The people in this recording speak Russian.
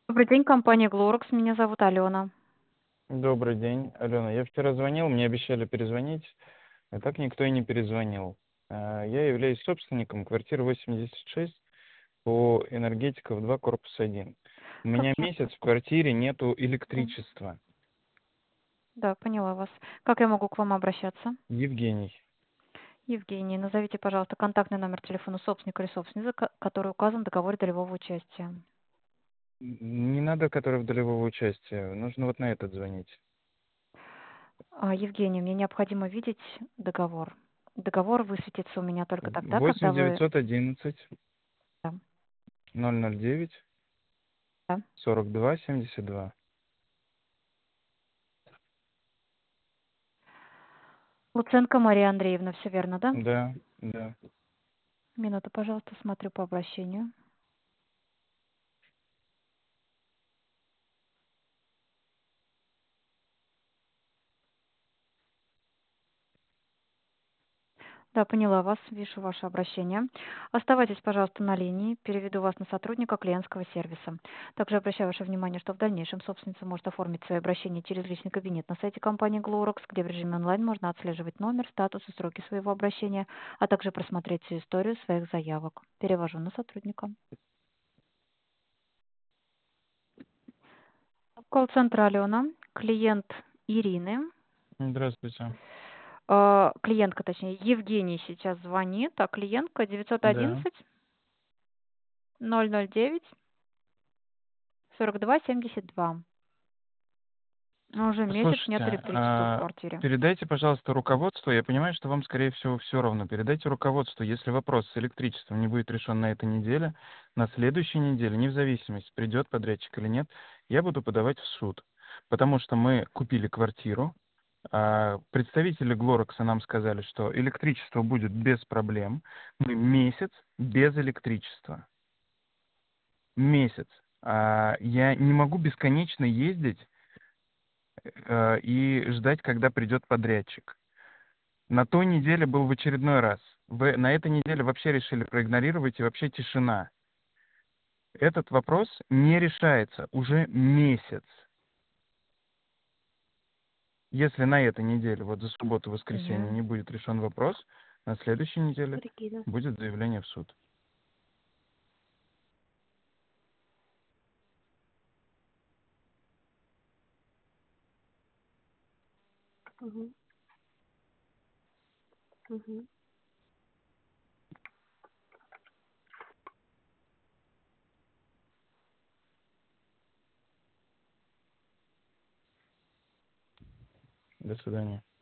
Добрый день, компания Глоракс. Меня зовут Алена. Добрый день, Алена. Я вчера звонил, мне обещали перезвонить, а так никто и не перезвонил. Я являюсь собственником квартиры 86 по энергетиков 2, корпус 1. У Как меня я... месяц в квартире нету Да, электричества. да, поняла вас. Как я могу к вам обращаться? Евгений, Евгений, назовите, пожалуйста, контактный номер телефона собственника или собственницы, который указан в договоре долевого участия. не надо, который в долевого участия, нужно вот на этот звонить. Евгений, мне необходимо видеть договор. Договор высветится у меня только тогда, когда 8 вы... 911 Да, 009 да. 42 72. Луценко Мария Андреевна, все верно, да? Да, да. Минуту, пожалуйста, смотрю по обращению. Да, поняла вас, вижу ваше обращение. Оставайтесь, пожалуйста, на линии, переведу вас на сотрудника клиентского сервиса. Также обращаю ваше внимание, что в дальнейшем собственница может оформить свое обращение через личный кабинет на сайте компании Glorex, где в режиме онлайн можно отслеживать номер, статус и сроки своего обращения, а также просмотреть всю историю своих заявок. Перевожу на сотрудника. Колл-центр Алена, клиент Ирины. Здравствуйте. Клиентка, точнее, Евгений сейчас звонит, а клиентка Да. 911 009 42 72. Уже месяц нет Послушайте, электричества в квартире. передайте, пожалуйста, руководству. Я понимаю, что вам, скорее всего, все равно. Передайте руководству, если вопрос с электричеством не будет решен на этой неделе, на следующей неделе, не в зависимости, придет подрядчик или нет, я буду подавать в суд. Потому что мы купили квартиру, представители Глорекса нам сказали, что электричество будет без проблем. Мы месяц без электричества. Месяц. Я не могу бесконечно ездить и ждать, когда придет подрядчик. На той неделе был в очередной раз. Вы на этой неделе вообще решили проигнорировать, и вообще тишина. Этот вопрос не решается уже месяц. Если на этой неделе, вот за субботу-воскресенье, Мгм. не будет решен вопрос, на следующей неделе Регина. будет заявление в суд. Мгм. Мгм. До свидания.